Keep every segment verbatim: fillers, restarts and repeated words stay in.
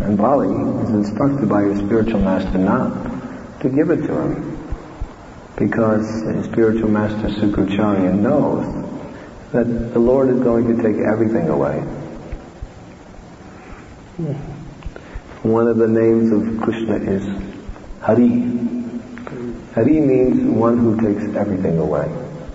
And Bali is instructed by his spiritual master not to give it to him, because his spiritual master Sukracharya knows that the Lord is going to take everything away. One of the names of Krishna is Hari. Hari means one who takes everything away.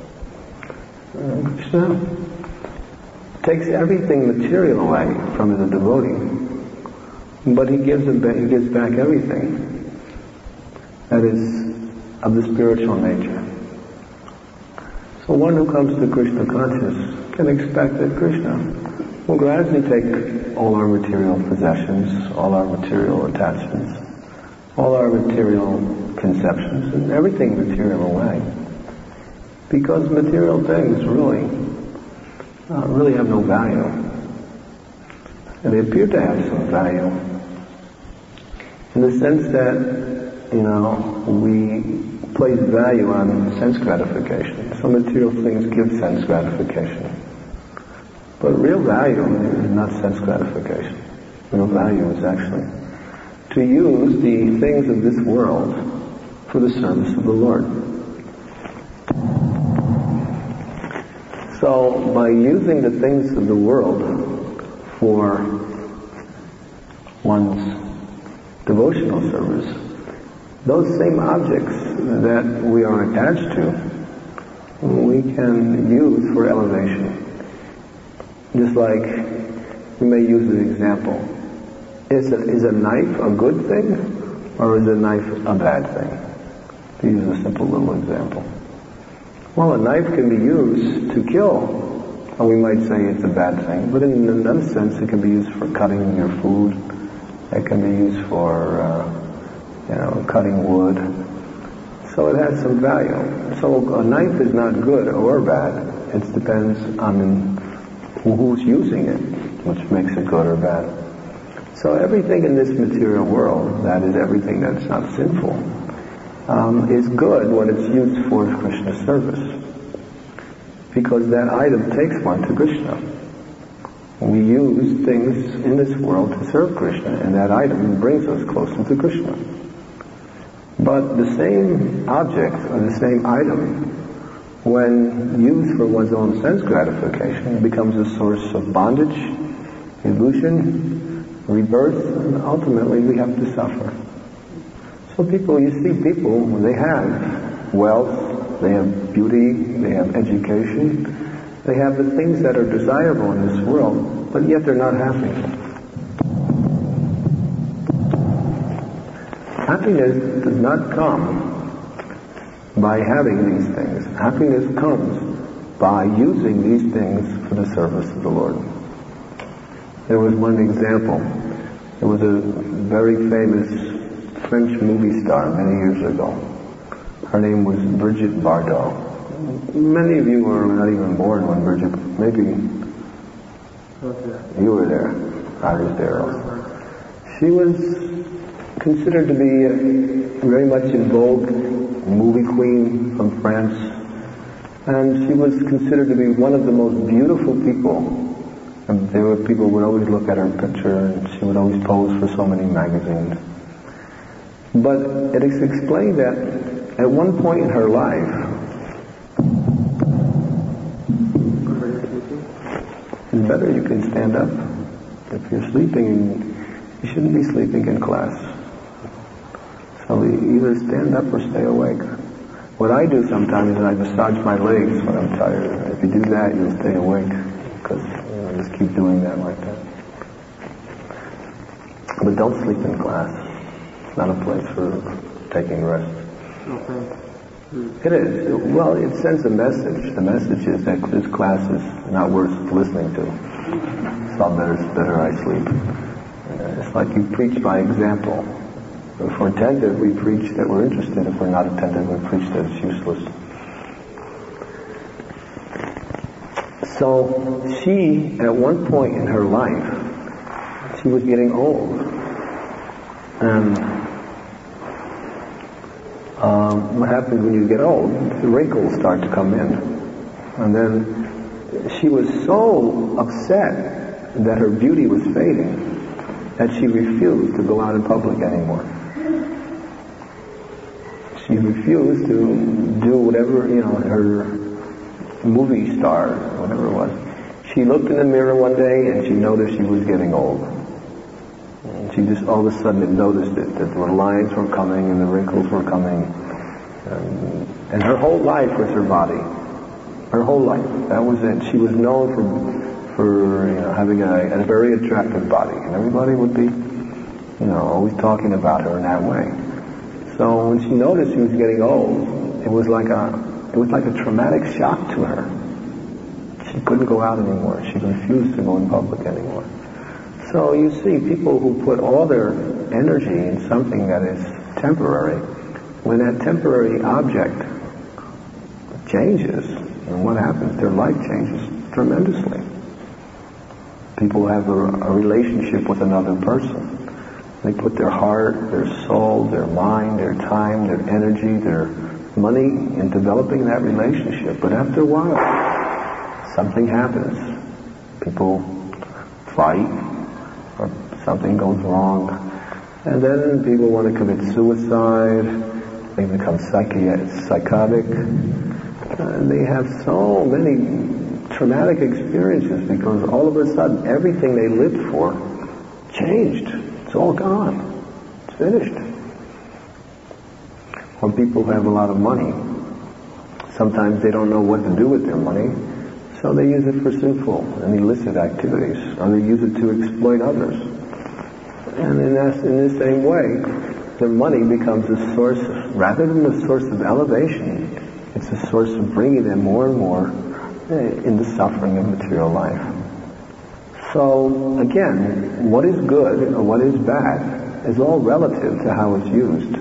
Krishna takes everything material away from the devotee, but he gives it back, he gives back everything that is of the spiritual nature. So one who comes to Krishna conscious can expect that Krishna will gradually take all our material possessions, all our material attachments, all our material conceptions, and everything material away. Because material things really, uh, really have no value. And they appear to have some value in the sense that, you know, we place value on sense gratification. Some material things give sense gratification. But real value is not sense gratification. Real value is actually to use the things of this world for the service of the Lord. So by using the things of the world for one's devotional service, those same objects that we are attached to, we can use for elevation. Just like we may use an example. Is a, is a knife a good thing, or is a knife a bad thing? To use a simple little example. Well, a knife can be used to kill, or we might say it's a bad thing, but in another sense it can be used for cutting your food. It can be used for, uh, you know, cutting wood. So it has some value. So a knife is not good or bad. It depends on who's using it, which makes it good or bad. So everything in this material world, that is everything that's not sinful, um, is good when it's used for Krishna's service. Because that item takes one to Krishna. We use things in this world to serve Krishna, and that item brings us closer to Krishna. But the same object or the same item, when used for one's own sense gratification, becomes a source of bondage, illusion, rebirth, and ultimately we have to suffer. So people, you see people, they have wealth, they have beauty, they have education, they have the things that are desirable in this world, but yet they're not happy. Happiness does not come by having these things. Happiness comes by using these things for the service of the Lord. There was one example. There was a very famous French movie star many years ago. Her name was Brigitte Bardot. Many of you were not even born when Brigitte, maybe you were there. I was there also. She was considered to be very much in vogue, movie queen from France, and she was considered to be one of the most beautiful people. And there were people who would always look at her picture, and she would always pose for so many magazines. But it is explained that at one point in her life, it's better you can stand up. If you're sleeping, you shouldn't be sleeping in class. So either stand up or stay awake. What I do sometimes is I massage my legs when I'm tired. If you do that, you'll stay awake, because you know, just keep doing that like that. But don't sleep in class. It's not a place for taking rest. Okay. It is. Well, it sends a message. The message is that this class is not worth listening to. So better, better I sleep. It's like you preach by example. If we're attentive, we preach that we're interested. If we're not attentive, we preach that it's useless. So she, at one point in her life, she was getting old. And um, what happens when you get old? The wrinkles start to come in. And then she was so upset that her beauty was fading that she refused to go out in public anymore. She refused to do whatever, you know, her movie star, whatever it was. She looked in the mirror one day and she noticed she was getting old. And she just all of a sudden noticed it, that the lines were coming and the wrinkles were coming. And, and her whole life was her body. Her whole life. That was it. She was known for, for you know, having a, a very attractive body. And everybody would be, you know, always talking about her in that way. So when she noticed she was getting old, it was like a it was like a traumatic shock to her. She couldn't go out anymore. She refused to go in public anymore. So you see, people who put all their energy in something that is temporary, when that temporary object changes, and what happens? Their life changes tremendously. People have a, a relationship with another person. They put their heart, their soul, their mind, their time, their energy, their money in developing that relationship. But after a while, something happens. People fight, or something goes wrong, and then people want to commit suicide. They become psychi- psychotic. And they have so many traumatic experiences because all of a sudden everything they lived for changed. It's all gone. It's finished. When people have a lot of money, sometimes they don't know what to do with their money, so they use it for sinful and illicit activities, or they use it to exploit others. And in, that, in the same way, their money becomes a source, of, rather than a source of elevation, it's a source of bringing them more and more in the suffering of material life. So, again, what is good or what is bad is all relative to how it's used.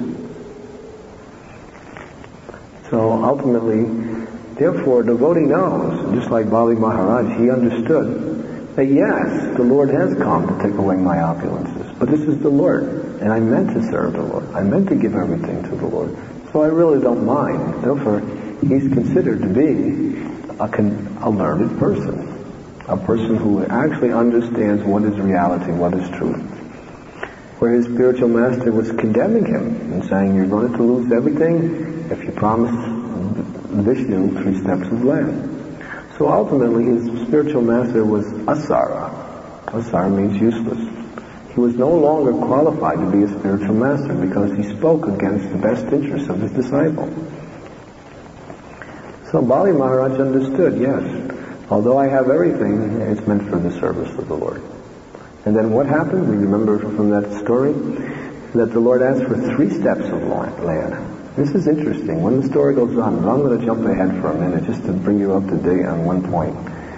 So ultimately, therefore, the devotee knows, just like Bali Maharaj, he understood that yes, the Lord has come to take away my opulences, but this is the Lord, and I meant to serve the Lord. I meant to give everything to the Lord. So I really don't mind. Therefore, he's considered to be a, con- a learned person. A person who actually understands what is reality, what is truth. Where his spiritual master was condemning him and saying, you're going to lose everything if you promise Vishnu three steps of land. So ultimately his spiritual master was asara. Asara means useless. He was no longer qualified to be a spiritual master because he spoke against the best interests of his disciple. So Bali Maharaj understood, yes, although I have everything, it's meant for the service of the Lord. And then what happened? We remember from that story that the Lord asked for three steps of land. This is interesting. When the story goes on, and I'm going to jump ahead for a minute just to bring you up to date on one point,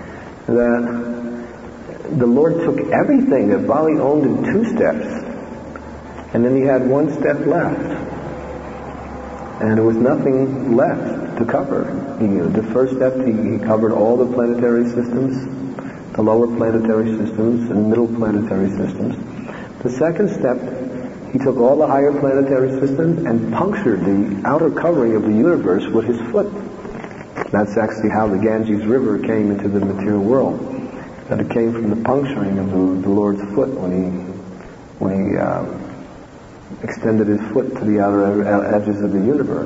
that the Lord took everything that Bali owned in two steps, and then he had one step left. And there was nothing left to cover. He, the first step, he, he covered all the planetary systems, the lower planetary systems and middle planetary systems. The second step, he took all the higher planetary systems and punctured the outer covering of the universe with his foot. That's actually how the Ganges River came into the material world. That it came from the puncturing of the, the Lord's foot when he, when he uh, extended his foot to the outer edges of the universe.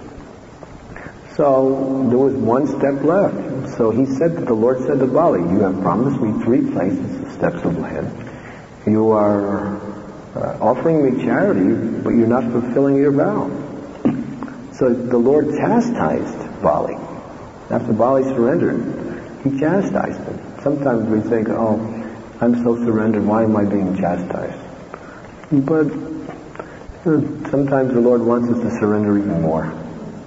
So there was one step left. So he said that the Lord said to Bali, you have promised me three places, steps of land. You are uh, offering me charity, but you're not fulfilling your vow. So the Lord chastised Bali. After Bali surrendered, he chastised him. Sometimes we think, oh, I'm so surrendered, why am I being chastised? But sometimes the Lord wants us to surrender even more.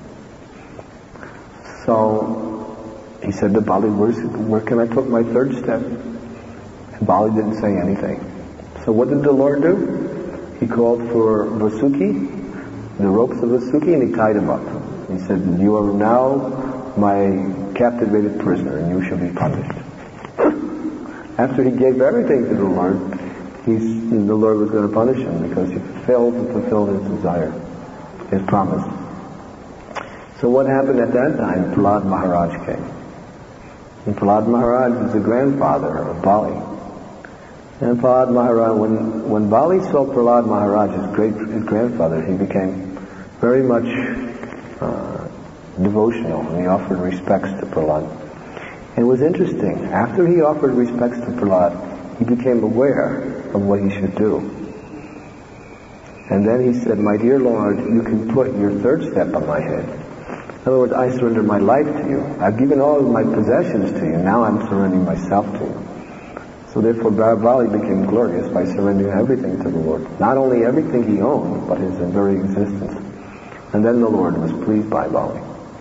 So he said to Bali, Where's, where can I put my third step? And Bali didn't say anything. So what did the Lord do? He called for Vasuki, the ropes of Vasuki, and he tied him up. He said, you are now my captivated prisoner, and you shall be punished. After he gave everything to the Lord, he's, the Lord was going to punish him because he failed to fulfill his desire, his promise. So what happened at that time? Prahlad Maharaj came. And Prahlad Maharaj was the grandfather of Bali. And Prahlad Maharaj, when, when Bali saw Prahlad Maharaj, his great his grandfather, he became very much uh, devotional, and he offered respects to Prahlad. And it was interesting, after he offered respects to Prahlad, he became aware of what he should do. And then he said, "My dear Lord, you can put your third step on my head." In other words, I surrender my life to you. I've given all of my possessions to you. Now I'm surrendering myself to you. So therefore, Bali became glorious by surrendering everything to the Lord. Not only everything he owned, but his very existence. And then the Lord was pleased by Bali.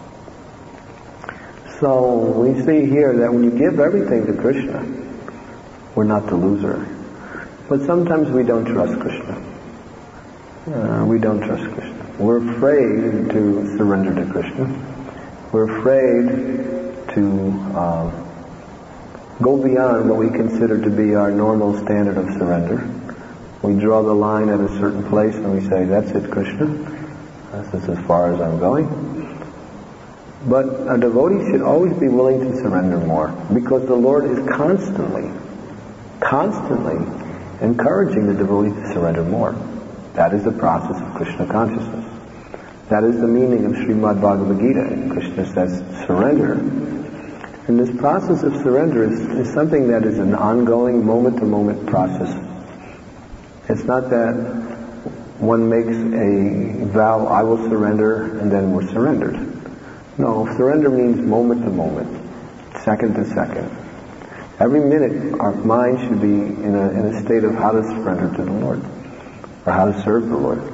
So we see here that when you give everything to Krishna, we're not the loser. But sometimes we don't trust Krishna. Uh, we don't trust Krishna. We're afraid to surrender to Krishna. We're afraid to uh, go beyond what we consider to be our normal standard of surrender. We draw the line at a certain place and we say, "That's it, Krishna. This is as far as I'm going." But a devotee should always be willing to surrender more, because the Lord is constantly, constantly encouraging the devotee to surrender more. That is the process of Krishna consciousness. That is the meaning of Srimad Bhagavad Gita. Krishna says, surrender. And this process of surrender is, is something that is an ongoing, moment-to-moment process. It's not that one makes a vow, "I will surrender," and then we're surrendered. No, surrender means moment-to-moment, second to second. Every minute, our mind should be in a, in a state of how to surrender to the Lord, or how to serve the Lord.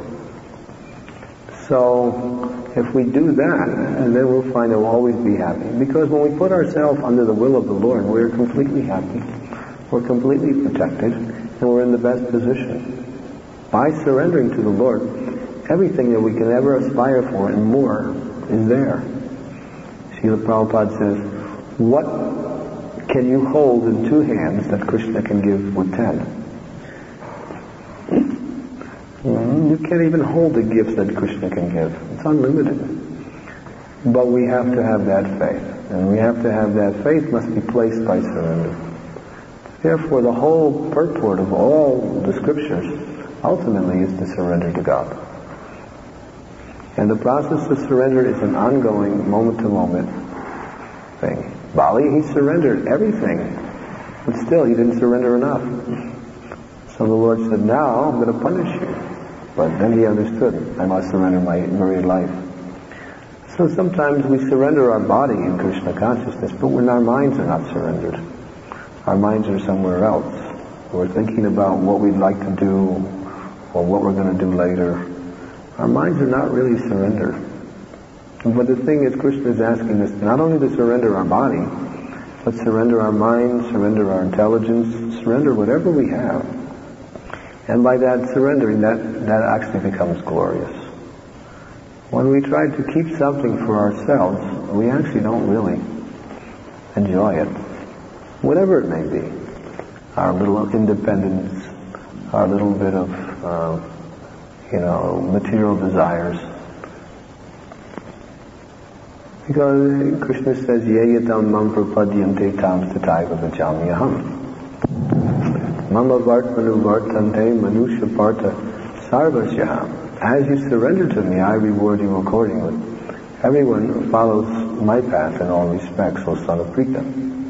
So, if we do that, and then we'll find that we'll always be happy. Because when we put ourselves under the will of the Lord, we're completely happy, we're completely protected, and we're in the best position. By surrendering to the Lord, everything that we can ever aspire for and more is there. Srila Prabhupada says, "What can you hold in two hands that Krishna can give with ten?" You can't even hold the gifts that Krishna can give. It's unlimited. But we have to have that faith. And we have to have that faith must be placed by surrender. Therefore, the whole purport of all the scriptures ultimately is to surrender to God. And the process of surrender is an ongoing, moment-to-moment thing. Bali, he surrendered everything, but still he didn't surrender enough. So the Lord said, "Now I'm going to punish you." But then he understood, I must surrender my very life. So sometimes we surrender our body in Krishna consciousness, but when our minds are not surrendered, our minds are somewhere else. We're thinking about what we'd like to do, or what we're going to do later. Our minds are not really surrendered. But the thing is, Krishna is asking us not only to surrender our body, but surrender our mind, surrender our intelligence, surrender whatever we have. And by that surrendering, that, that actually becomes glorious. When we try to keep something for ourselves, we actually don't really enjoy it. Whatever it may be. Our little independence, our little bit of, uh, you know, material desires. Because Krishna says, "Ye yatam mam prapadyante tam stataiva vajamyaham. Mama vartmanu vartante manusha partha sarvasya." As you surrender to me, I reward you accordingly. Everyone follows my path in all respects, O son of Pritha.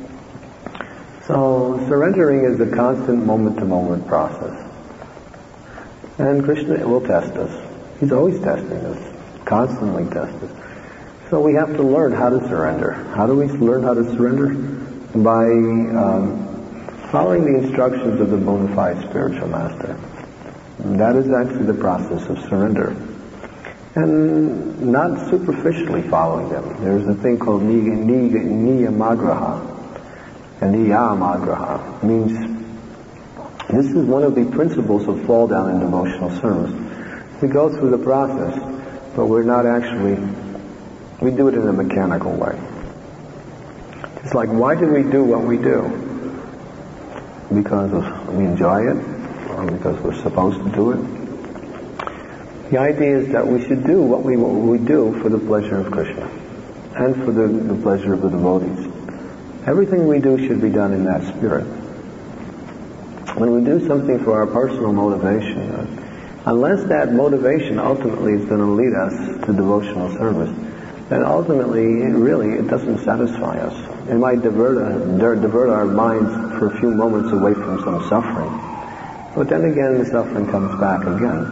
So surrendering is a constant moment-to-moment process. And Krishna will test us. He's always testing us, constantly tests us. So we have to learn how to surrender. How do we learn how to surrender? By um, following the instructions of the bona fide spiritual master. And that is actually the process of surrender. And not superficially following them. There's a thing called niyamagraha. And niyamagraha means this is one of the principles of fall down in devotional service. We go through the process, but we're not actually, we do it in a mechanical way. It's like, why do we do what we do? Because of, we enjoy it, or because we're supposed to do it. The idea is that we should do what we, what we do for the pleasure of Krishna, and for the, the pleasure of the devotees. Everything we do should be done in that spirit. when we do something for our personal motivation, uh, unless that motivation ultimately is going to lead us to devotional service, then ultimately, really, it doesn't satisfy us. It might divert, uh, divert our minds for a few moments away from some suffering. But then again, the suffering comes back again.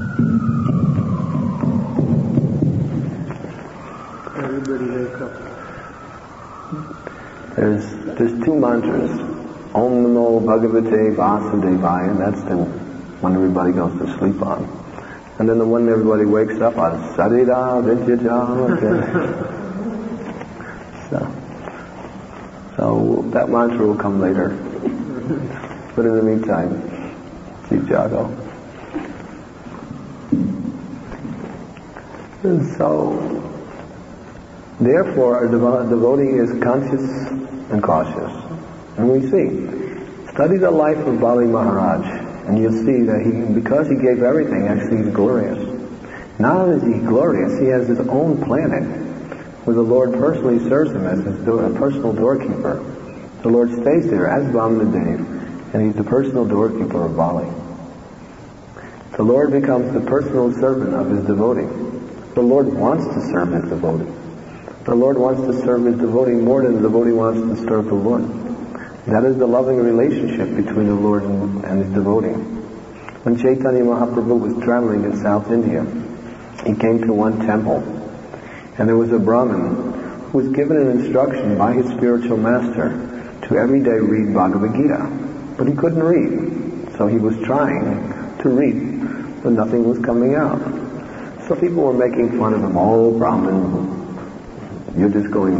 Everybody wake up. There's, there's two mantras. Om Namo Bhagavate Vasudevaya, and that's the one everybody goes to sleep on. And then the one everybody wakes up on, Sarira Vidyaja. So, so that mantra will come later. But in the meantime, keep Jago. And so, therefore, a devo- devotee is conscious and cautious. And we see, study the life of Bali Maharaj, and you'll see that he, because he gave everything, actually he's glorious. Not only is he glorious, he has his own planet, where the Lord personally serves him as his door, personal doorkeeper. The Lord stays there as Vamanadev, and he's the personal doorkeeper of Bali. The Lord becomes the personal servant of his devotee. The Lord wants to serve his devotee. The Lord wants to serve his devotee more than the devotee wants to serve the Lord. That is the loving relationship between the Lord and, and his devotee. When Chaitanya Mahaprabhu was traveling in South India, he came to one temple, and there was a Brahmin who was given an instruction by his spiritual master to every day read Bhagavad Gita. But he couldn't read, so he was trying to read, but nothing was coming out. So people were making fun of him. Oh, Brahmin, you're just going,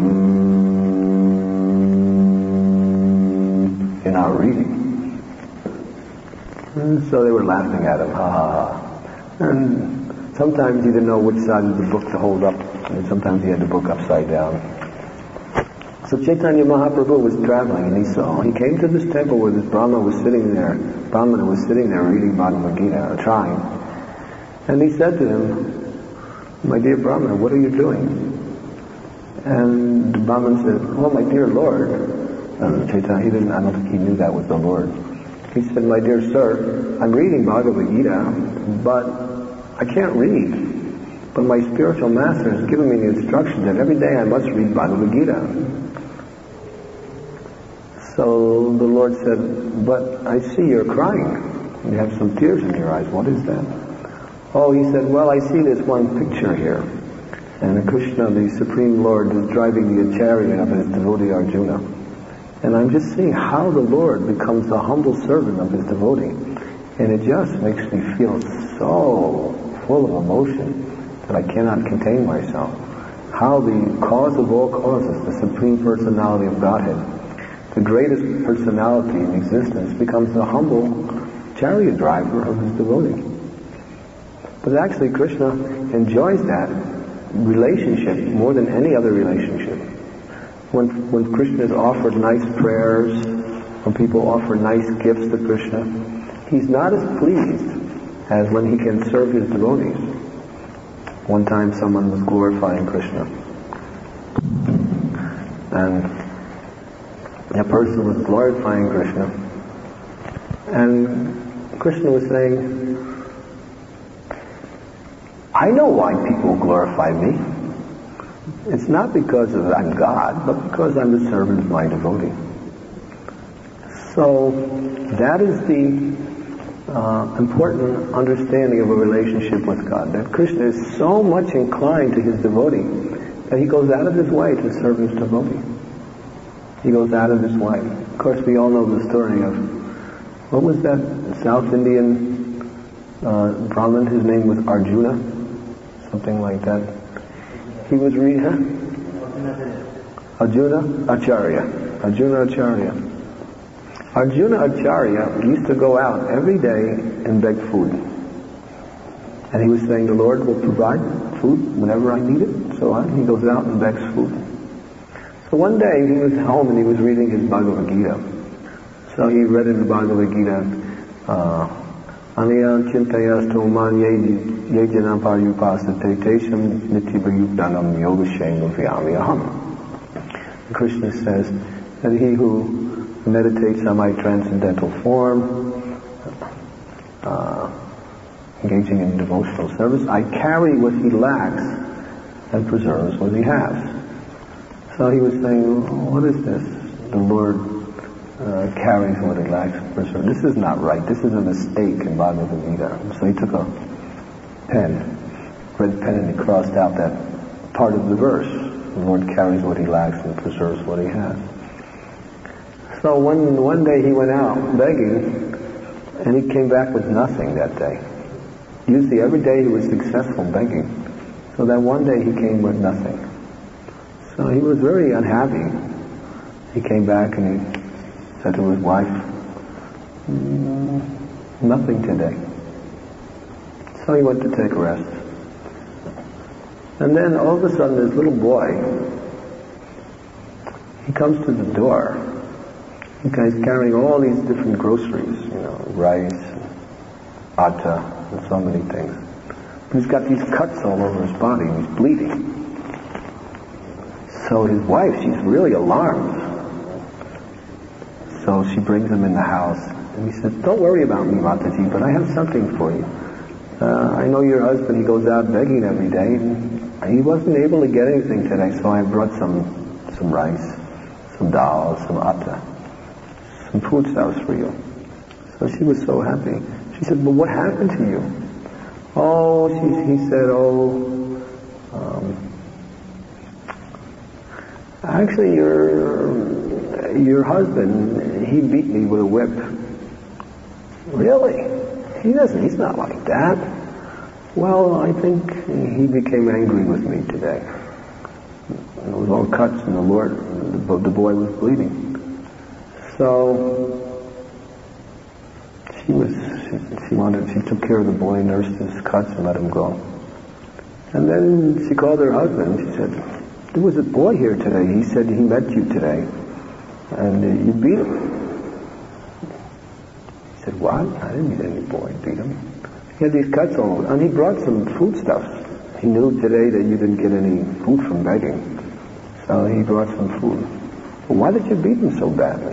mm, you're not reading. And so they were laughing at him, ha ha ha. And sometimes he didn't know which side of the book to hold up, and sometimes he had the book upside down. So Chaitanya Mahaprabhu was traveling, and he saw, he came to this temple where this Brahma was sitting there, Brahmana was sitting there reading Bhagavad Gita, or trying. And he said to him, my dear Brahmana, what are you doing? And the Brahman said, oh, my dear Lord, uh, Chaitanya, he didn't, I don't think he knew that was the Lord. He said, my dear sir, I'm reading Bhagavad Gita, but I can't read. But my spiritual master has given me the instruction that every day I must read Bhagavad Gita. So the Lord said, but I see you're crying. You have some tears in your eyes. What is that? Oh, he said, well, I see this one picture here. And Krishna, the Supreme Lord, is driving the chariot of his devotee Arjuna. And I'm just seeing how the Lord becomes the humble servant of his devotee. And it just makes me feel so full of emotion that I cannot contain myself. How the cause of all causes, the Supreme Personality of Godhead, the greatest personality in existence, becomes the humble chariot driver of his devotee. But actually Krishna enjoys that relationship more than any other relationship. When, when Krishna is offered nice prayers, when people offer nice gifts to Krishna, he's not as pleased as when he can serve his devotees. One time someone was glorifying Krishna, and a person was glorifying Krishna, and Krishna was saying, I know why people glorify me. It's not because of I'm God, but because I'm the servant of my devotee. So that is the uh, important understanding of a relationship with God. That Krishna is so much inclined to his devotee that he goes out of his way to serve his devotee. He goes out of his way. Of course, we all know the story of, what was that South Indian uh, Brahmin? His name was Arjuna. Something like that. He was reading, huh? Arjuna Acharya. Arjuna Acharya. Arjuna Acharya used to go out every day and beg food. And he was saying, the Lord will provide food whenever I need it. So on. He goes out and begs food. So one day he was home and he was reading his Bhagavad Gita. So he read in the Bhagavad Gita, uh, Aniyam chintayas man yejanam paryupasate tesham nityabayukdanam yogashem Krishna says that he who meditates on my transcendental form engaging in devotional service, I carry what he lacks and preserves what he has. So he was saying, oh, what is this? The Lord uh, carries what he lacks and preserves. This is not right. This is a mistake in Bhagavad Gita. So he took a pen, red pen, and he crossed out that part of the verse. The Lord carries what he lacks and preserves what he has. So one, one day he went out begging, and he came back with nothing that day. Usually every day he was successful begging. So that one day he came with nothing. So he was very unhappy. He came back and he said to his wife, mm, nothing today. So he went to take a rest. And then all of a sudden this little boy, he comes to the door. He's carrying all these different groceries, you know, rice, atta, and so many things. But he's got these cuts all over his body and he's bleeding. So his wife, she's really alarmed. So she brings him in the house and he says, don't worry about me, Mataji, but I have something for you. Uh, I know your husband, he goes out begging every day and he wasn't able to get anything today, so I brought some some rice, some dal, some atta, some foodstuffs for you. So she was so happy. She said, but what happened to you? Oh, she, he said, oh, um, actually your, your husband, he beat me with a whip. Really? He doesn't, he's not like that. Well, I think he became angry with me today. It was all cuts and the Lord, the, the boy was bleeding. So she was, she, she wanted, she took care of the boy, nursed his cuts and let him go. And then she called her husband. She said, there was a boy here today. He said he met you today. And uh, you beat him. He said, what? I didn't meet any boy, beat him. He had these cuts all over. And he brought some foodstuffs. He knew today that you didn't get any food from begging. So he brought some food. Well, why did you beat him so badly?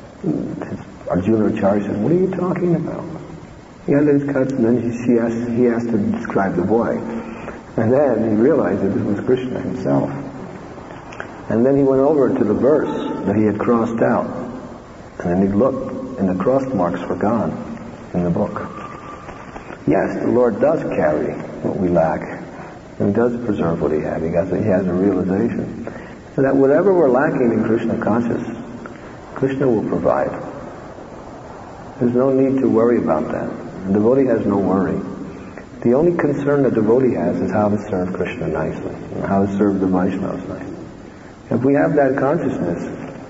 Arjuna Acharya said, what are you talking about? He had these cuts, and then he, she asked, he asked to describe the boy. And then he realized that this was Krishna himself. And then he went over to the verse that he had crossed out. And then he looked, and the cross marks were gone in the book. Yes, the Lord does carry what we lack, and He does preserve what He has. He has a, he has a realization. So that whatever we're lacking in Krishna consciousness, Krishna will provide. There's no need to worry about that. The devotee has no worry. The only concern the devotee has is how to serve Krishna nicely, and how to serve the Vaishnavas nicely. If we have that consciousness,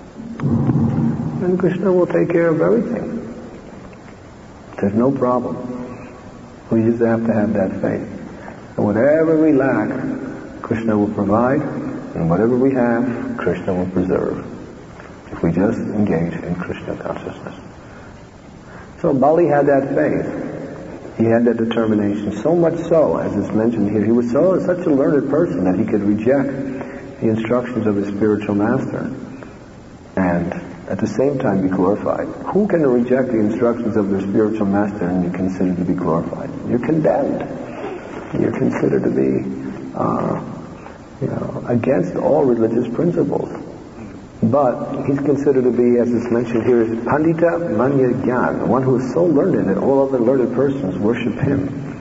then Krishna will take care of everything. There's no problem. We just have to have that faith. And whatever we lack, Krishna will provide, and whatever we have, Krishna will preserve. If we just engage in Krishna consciousness. So Bali had that faith. He had that determination. So much so, as is mentioned here, he was so such a learned person that he could reject the instructions of his spiritual master and at the same time be glorified. Who can reject the instructions of their spiritual master and be considered to be glorified? You're condemned. You're considered to be, uh, you know, against all religious principles. But he's considered to be, as is mentioned here, is Pandita Manya Gyan, the one who is so learned that all other learned persons worship him.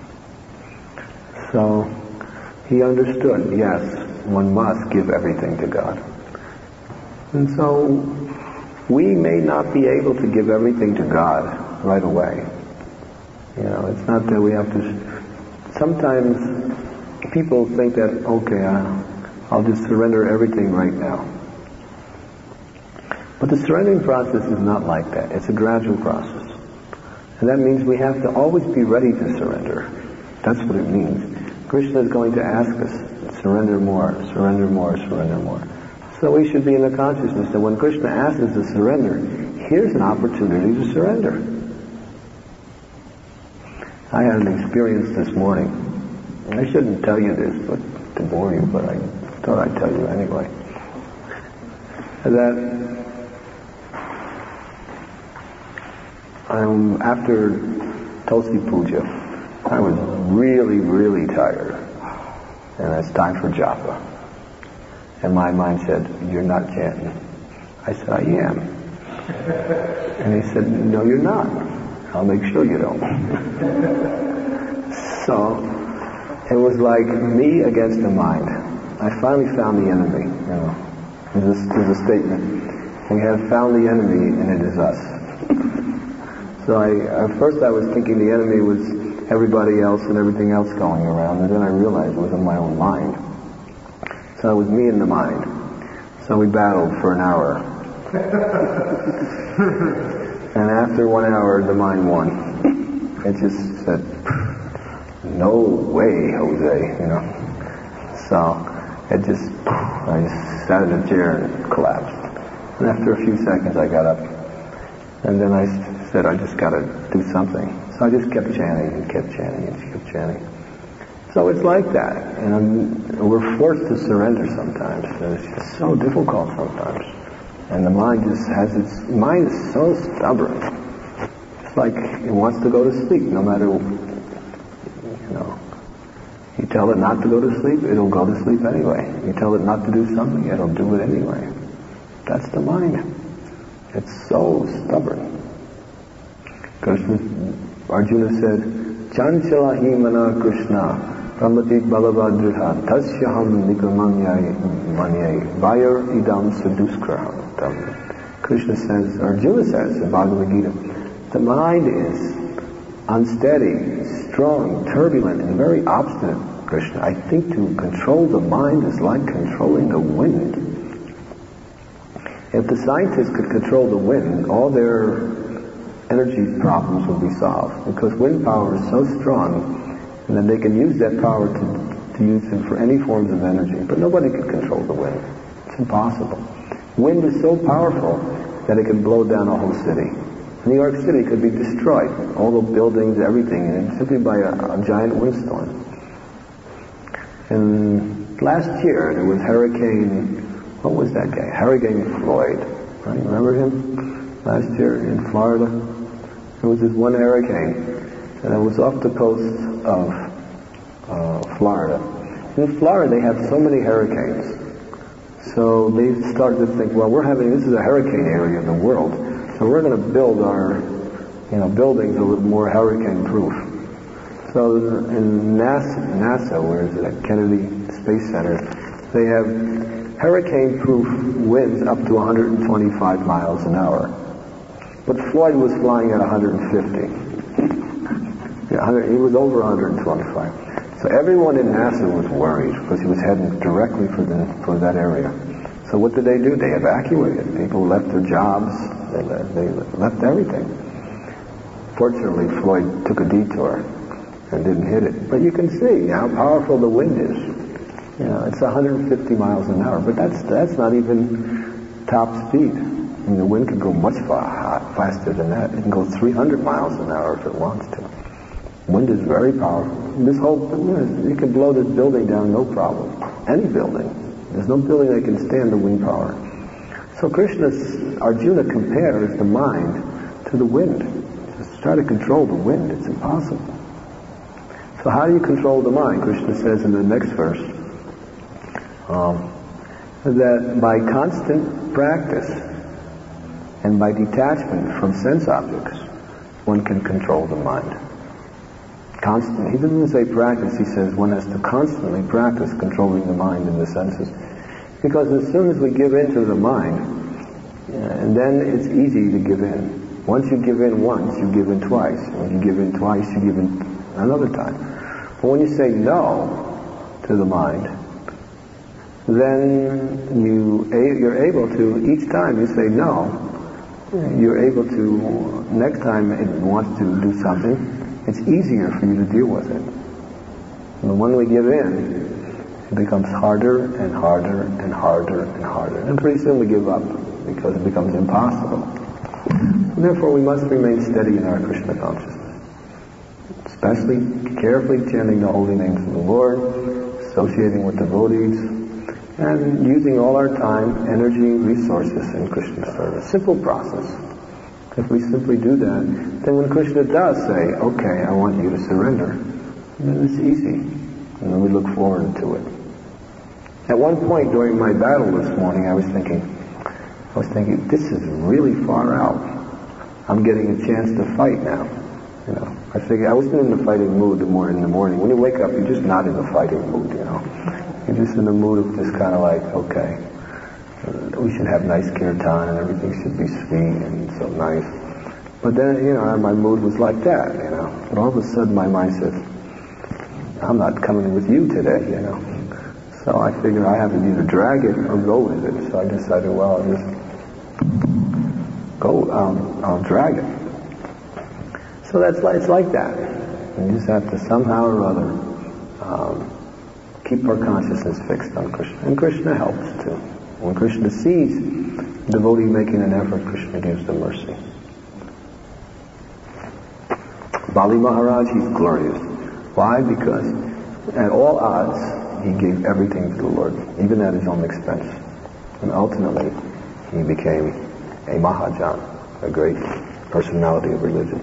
So he understood, yes, one must give everything to God. And so we may not be able to give everything to God right away. You know, it's not that we have to... Sometimes people think that, okay, I'll just surrender everything right now. But the surrendering process is not like that. It's a gradual process. And that means we have to always be ready to surrender. That's what it means. Krishna is going to ask us, surrender more, surrender more, surrender more. So we should be in the consciousness that when Krishna asks us to surrender, here's an opportunity to surrender. I had an experience this morning. I shouldn't tell you this, but to bore you, but I thought I'd tell you anyway. That um, after Tulsi Puja, I was really, really tired. And it's time for japa. And my mind said, you're not chanting. I said, I am. And he said, no, you're not. I'll make sure you don't. So, it was like me against the mind. I finally found the enemy, you know. There's a, there's a statement. We have found the enemy and it is us. So I, at first I was thinking the enemy was everybody else and everything else going around, and then I realized it was in my own mind. So it was me in the mind. So we battled for an hour. And after one hour, the mind won. It just said, no way, Jose, you know. So it just, I just sat in a chair and collapsed. And after a few seconds, I got up. And then I said, I just got to do something. So I just kept chanting and kept chanting and kept chanting. So it's like that. And we're forced to surrender sometimes. And it's just so difficult sometimes. And the mind just has its, mind is so stubborn. It's like it wants to go to sleep no matter, you know. You tell it not to go to sleep, it'll go to sleep anyway. You tell it not to do something, it'll do it anyway. That's the mind. It's so stubborn. Krishna, Arjuna said, Chanchala himana Krishna Pramati Balavadriha Tasyaham Nikramanyai Manyai Vayar Idam Saduskraham. Krishna says, Arjuna says in Bhagavad Gita, the mind is unsteady, strong, turbulent, and very obstinate, Krishna. I think to control the mind is like controlling the wind. If the scientists could control the wind, all their energy problems would be solved, because wind power is so strong, and then they can use that power to, to use it for any forms of energy. But nobody can control the wind. It's impossible. Wind is so powerful that it can blow down a whole city. New York City could be destroyed, all the buildings, everything, and simply by a, a giant windstorm. And last year there was Hurricane, what was that guy? Hurricane Floyd. Right? Remember him? Last year in Florida? There was this one hurricane, and it was off the coast of uh, Florida. In Florida they have so many hurricanes. So they started to think, well, we're having, this is a hurricane area in the world, so we're going to build our, you know, buildings a little more hurricane-proof. So in NASA, NASA, where is it, at Kennedy Space Center, they have hurricane-proof winds up to one hundred twenty-five miles an hour. But Floyd was flying at one hundred fifty. Yeah, he was over one hundred twenty-five. So everyone in NASA was worried because he was heading directly for the for that area. So what did they do? They evacuated. People left their jobs. They left, they left everything. Fortunately, Floyd took a detour and didn't hit it. But you can see how powerful the wind is. You know, it's one hundred fifty miles an hour, but that's that's not even top speed. I mean, the wind can go much far, faster than that. It can go three hundred miles an hour if it wants to. Wind is very powerful. This whole, you know, you can blow this building down, no problem. Any building. There's no building that can stand the wind power. So Krishna's, Arjuna compares the mind to the wind. Just try to control the wind. It's impossible. So how do you control the mind? Krishna says in the next verse, um, that by constant practice and by detachment from sense objects, one can control the mind. Constant. He doesn't say practice, he says one has to constantly practice controlling the mind and the senses. Because as soon as we give in to the mind, and then it's easy to give in. Once you give in once, you give in twice. When you give in twice, you give in another time. But when you say no to the mind, then you, you're able to, each time you say no, you're able to, next time it wants to do something, it's easier for you to deal with it. And when we give in, it becomes harder and harder and harder and harder. And pretty soon we give up because it becomes impossible. And therefore we must remain steady in our Krishna consciousness. Especially carefully chanting the holy names of the Lord, associating with devotees, and using all our time, energy, resources in Krishna service. Simple process. If we simply do that, then when Krishna does say, okay, I want you to surrender, then it's easy. And then we look forward to it. At one point during my battle this morning, I was thinking, I was thinking, this is really far out. I'm getting a chance to fight now. You know, I figured I wasn't in the fighting mood the morning in the morning. When you wake up, you're just not in the fighting mood, you know. You're just in the mood of just kind of like, okay, uh, we should have nice kirtan and everything should be sweet and so nice. But then, you know, my mood was like that, you know. But all of a sudden my mind said, I'm not coming with you today, you know. So I figured I have to either drag it or go with it. So I decided, well, I'll just go, um, I'll drag it. So that's like, it's like that. We just have to somehow or other um, keep our consciousness fixed on Krishna. And Krishna helps too. When Krishna sees the devotee making an effort, Krishna gives them mercy. Bali Maharaj, he's glorious. Why? Because at all odds, he gave everything to the Lord, even at his own expense. And ultimately, he became a Mahajan, a great personality of religion.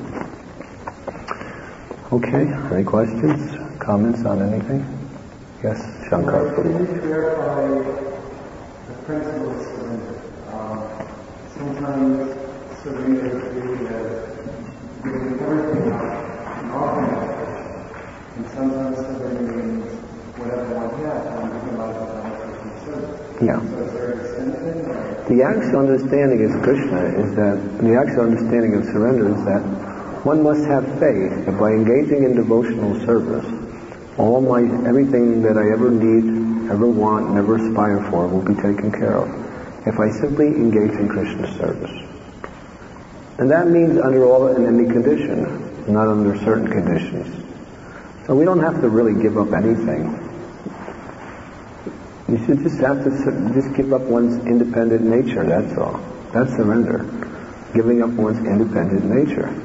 Okay, any questions, comments on anything? Yes, Shankar. Can you clarify the principle of surrender? Um, sometimes surrender is viewed as giving everything up and offering it. And sometimes surrender means whatever one has, one giving up and service. Yeah. So is there a distinction? Or? The actual understanding of Krishna is that, the actual understanding of surrender is that one must have faith that by engaging in devotional service, all my, everything that I ever need, ever want, and ever aspire for will be taken care of if I simply engage in Krishna's service. And that means under all and any condition, not under certain conditions. So we don't have to really give up anything. You should just have to just give up one's independent nature, that's all. That's surrender. Giving up one's independent nature.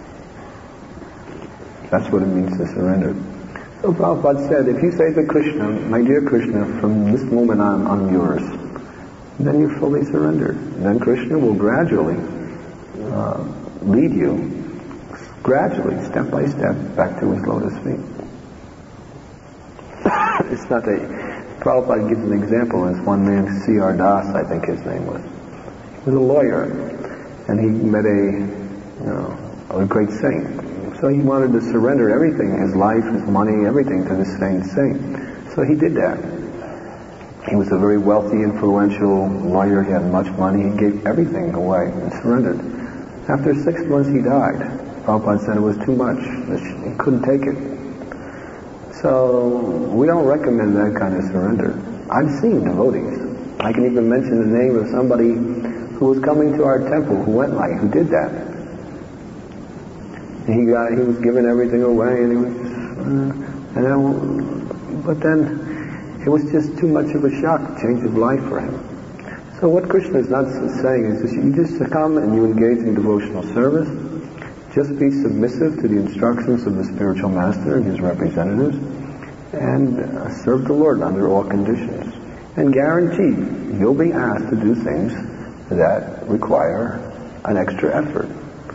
That's what it means to surrender. So Prabhupada said, if you say to Krishna, my dear Krishna, from this moment on, I'm yours, then you're fully surrendered. Then Krishna will gradually uh, lead you, gradually, step by step, back to his lotus feet. It's not that, Prabhupada gives an example. There's one man, C R Das, I think his name was. He was a lawyer, and he met a, you know, a great saint. So he wanted to surrender everything, his life, his money, everything to this same saint. So he did that. He was a very wealthy, influential lawyer. He had much money. He gave everything away and surrendered. After six months he died. Prabhupada said it was too much. He couldn't take it. So we don't recommend that kind of surrender. I've seen devotees. I can even mention the name of somebody who was coming to our temple who went like, who did that. He got, he was giving everything away, and he was, uh, and then, but then it was just too much of a shock, change of life for him. So what Krishna is not saying is that you just come and you engage in devotional service, just be submissive to the instructions of the spiritual master and his representatives, and uh, serve the Lord under all conditions. And guaranteed, you'll be asked to do things that require an extra effort.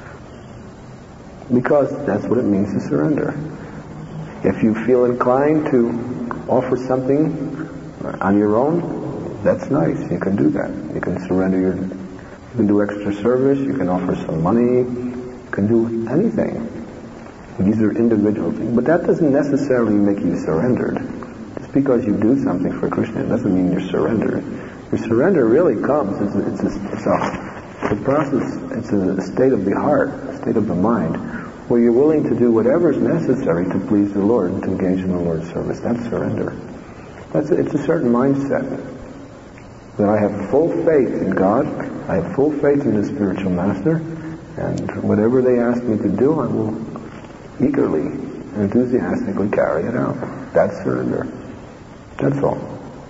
Because that's what it means to surrender. If you feel inclined to offer something on your own, that's nice. You can do that. You can surrender your, you can do extra service, you can offer some money, you can do anything. These are individual things. But that doesn't necessarily make you surrendered. Just because you do something for Krishna, it doesn't mean you're surrendered. Your surrender really comes, it's a, it's a, it's a The process, it's a state of the heart, a state of the mind, where you're willing to do whatever is necessary to please the Lord and to engage in the Lord's service. That's surrender. That's a, it's a certain mindset. That I have full faith in God, I have full faith in the spiritual master, and whatever they ask me to do, I will eagerly, enthusiastically carry it out. That's surrender. That's all.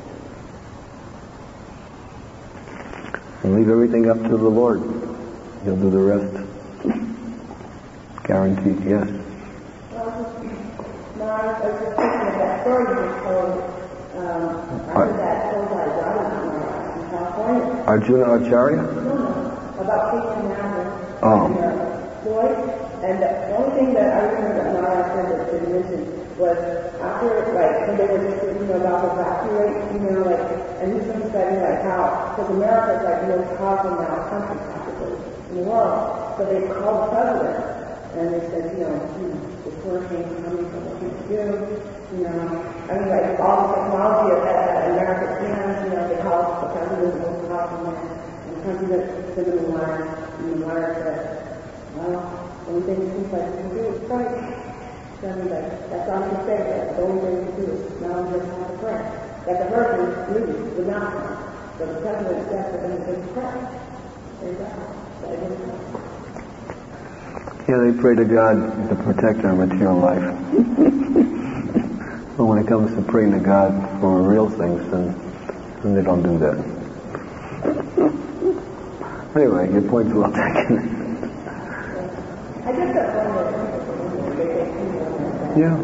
And leave everything up to the Lord. He'll do the rest. Guaranteed, yes. Well, no, I was just thinking of that story you told. Um, I heard that told by Rama in California. Arjuna Acharya? No, no, about Krishna Oh. And, uh, Floyd. And the only thing that I remember that Mara said that she mentioned was after, like, when they were just, you know, about to evacuate, you know, like, and he was studying, like, how, because America is, like, the most powerful now country, practically, in the world. So they called the president, and they said, you know, you know, it's working, how many people can do, you know, I mean, like, all the technology of that, that America can, you know, they called the president the most powerful man, and the country that's sitting in the line, and the wire said, well, the only thing it seems like we can do is pray. So I mean, like, that's all I can say. That the only thing we can do is now we just have to pray. That the hurricane really would not come. So the president said that we can pray. There you go. So I just, Yeah, they pray to God to protect our material life. But when it comes to praying to God for real things, then, then they don't do that. Anyway, your point's well taken. I guess that's one of the Yeah.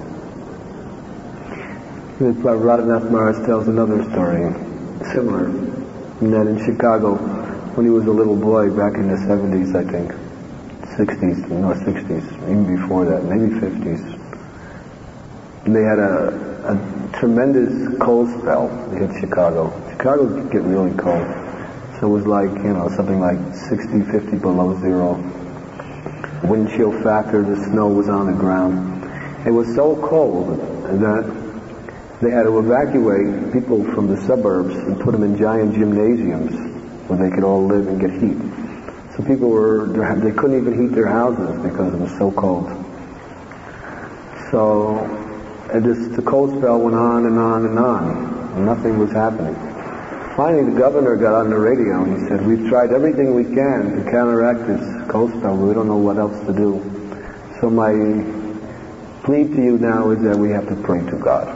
Radhanath Maharaj tells another story, similar, and that in Chicago, when he was a little boy back in the seventies, I think, sixties, no, sixties, even before that, maybe fifties, they had a, a tremendous cold spell. They hit Chicago. Chicago could get really cold. So it was like, you know, something like sixty, fifty below zero. Wind chill factor, the snow was on the ground. It was so cold that they had to evacuate people from the suburbs and put them in giant gymnasiums where they could all live and get heat. So people were, they couldn't even heat their houses because it was so cold. So it just, the cold spell went on and on and on, and nothing was happening. Finally, the governor got on the radio and he said, we've tried everything we can to counteract this cold spell, but we don't know what else to do. So my plea to you now is that we have to pray to God.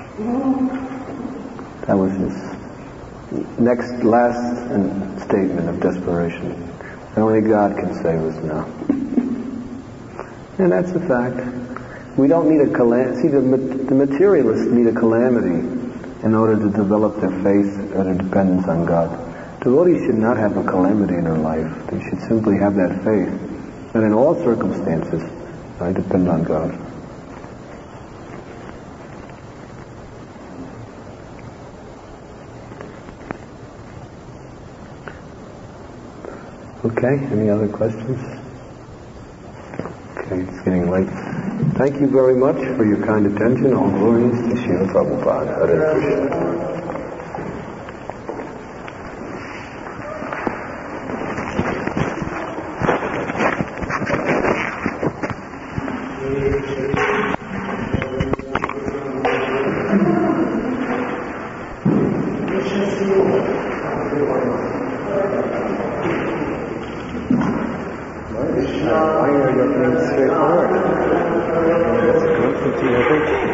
That was his next, last statement of desperation. And only God can save us now. And that's a fact. We don't need a calamity. See, the, the materialists need a calamity in order to develop their faith or their dependence on God. Devotees should not have a calamity in their life. They should simply have that faith. And in all circumstances, I depend on God. Okay, any other questions? Okay, it's getting late. Thank you very much for your kind attention. All glories to Srila Prabhupada. Hare Krishna. Why are you looking straight forward? That's a constitutive